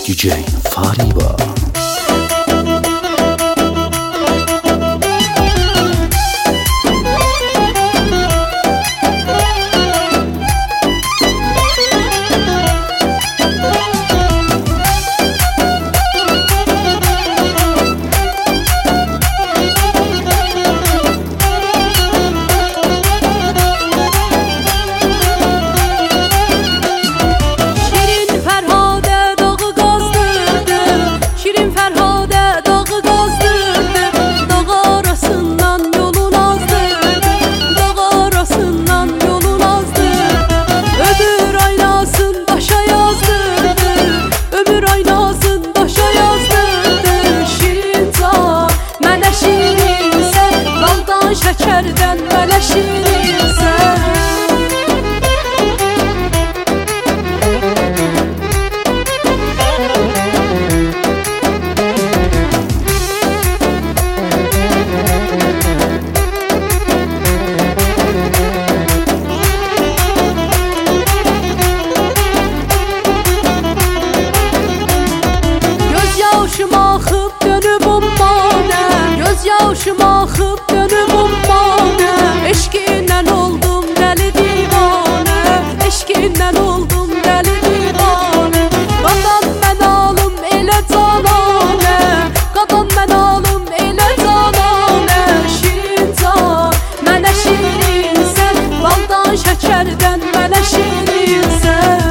DJ Fariba. Şekerden belə şirinsən Göz yaşım axıb dönüb ummana Göz yaşım axıb dönüb ummana Eşqindən oldum dəli divanə Eşqindən oldum dəli divanə Qadan mən alım elə cananə Qadan mən alım elə cananə Şirin can, mənə şirinsən Baldan şəkərdən mənə şirinsən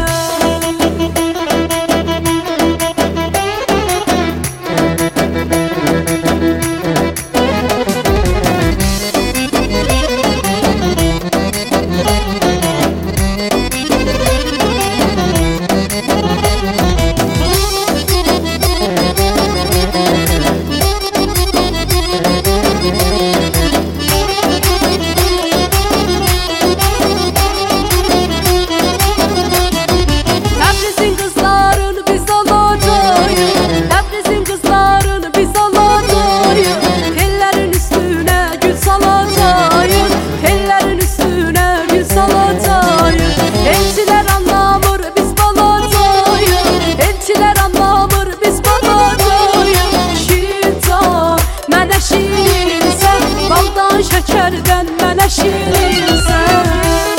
Şekerden mənə şirinsən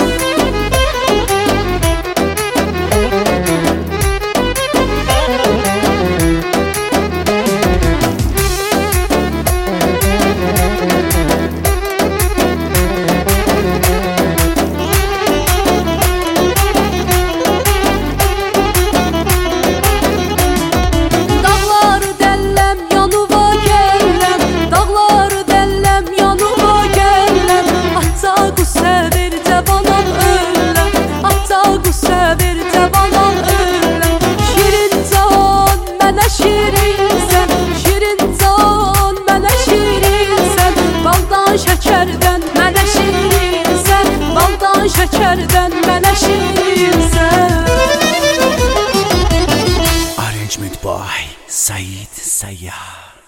Dağları dəlləm, yanıva gəlləm Dağları dəlləm, yanıva gəlləm Hatta qüssə ver cavanam öləm Hatta qüssə ver cavanam öləm Şirin can, mənə şirinsən Şirin can, mənə şirinsən Baldan şəkərdən mənə şirinsən Baldan şəkərdən mənə şirinsən Arrangement by Said Sayyar.